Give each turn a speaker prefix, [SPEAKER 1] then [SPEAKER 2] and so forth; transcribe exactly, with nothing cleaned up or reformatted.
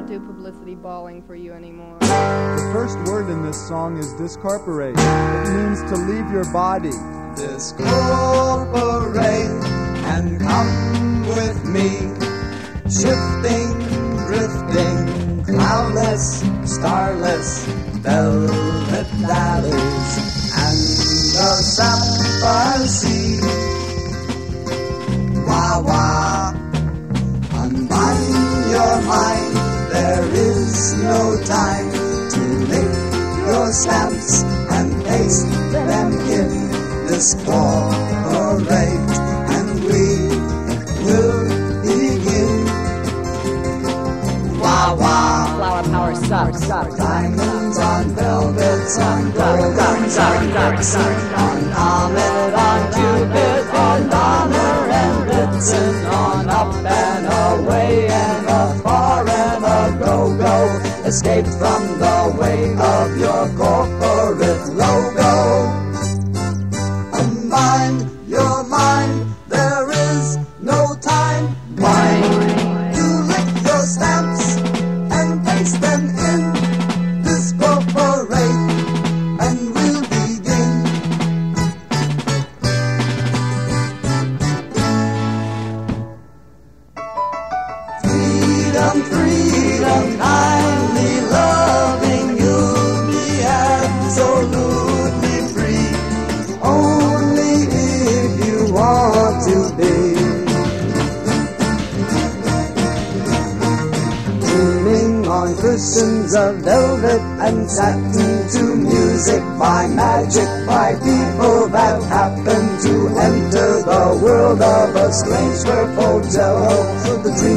[SPEAKER 1] to do publicity balling for you anymore.
[SPEAKER 2] The first word in this song is discorporate. It means to leave your body.
[SPEAKER 3] Discorporate and come with me, shifting, drifting, cloudless, starless, velvet valleys, and the sapphire sea. Wah wah, unbind your mind, there is no time to lick your stamps and paste them in. Discorporate, and we will begin. Wah wah,
[SPEAKER 1] Flower power sucks.
[SPEAKER 3] diamonds on velvets, on gold, on sarcasm, on Ahmed, on Cupid, on honor and Blitzen, on up and away and afar and a go-go. Escape from the way of your corporate logo. Mind your mind, there is no time. Why you lick your stamps and paste them in? Discorporate and we'll begin. Freedom, freedom, kindly loving, you'll be absolutely free. Only if you want to be. Dreaming on cushions of velvet and satin to music by magic by people that happen to enter the world of a strange purple jello. The dream